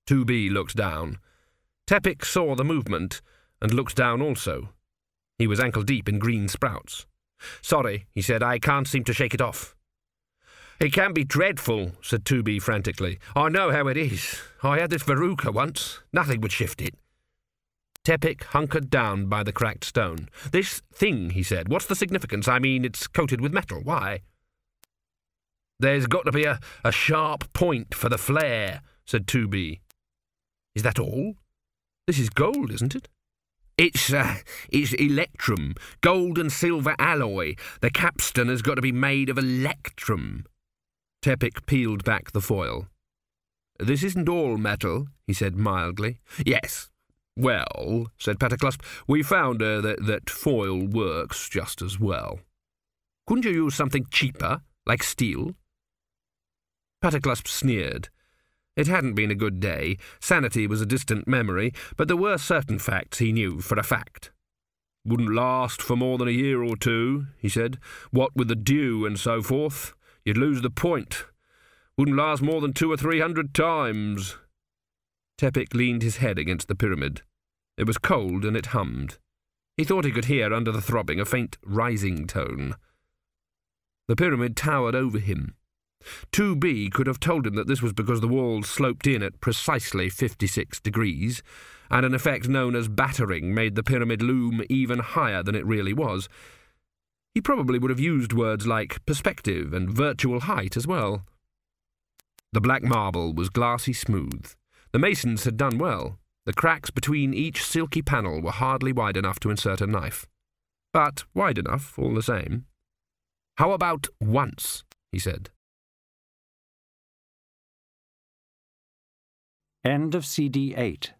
2B looked down. Tepic saw the movement and looked down also. He was ankle-deep in green sprouts. "Sorry," he said, "I can't seem to shake it off." "It can be dreadful," said 2B frantically. "I know how it is. I had this verruca once. Nothing would shift it." Tepic hunkered down by the cracked stone. "This thing," he said, "what's the significance? I mean, it's coated with metal. Why?" "There's got to be a sharp point for the flare," said 2B. "Is that all? This is gold, isn't it?" It's electrum, gold and silver alloy. The capstan has got to be made of electrum." Tepic peeled back the foil. "This isn't all metal," he said mildly. "Yes. Well," said Paterclusp, "we found that foil works just as well. Couldn't you use something cheaper, like steel?" Paterclusp sneered. It hadn't been a good day. Sanity was a distant memory, but there were certain facts he knew for a fact. "Wouldn't last for more than a year or two," he said. "What with the dew and so forth, you'd lose the point. Wouldn't last more than 200 or 300 times." Tepic leaned his head against the pyramid. It was cold and it hummed. He thought he could hear under the throbbing a faint rising tone. The pyramid towered over him. 2B could have told him that this was because the walls sloped in at precisely 56 degrees, and an effect known as battering made the pyramid loom even higher than it really was. He probably would have used words like perspective and virtual height as well. The black marble was glassy smooth. The masons had done well. The cracks between each silky panel were hardly wide enough to insert a knife. But wide enough, all the same. "How about once?" he said. End of CD 8.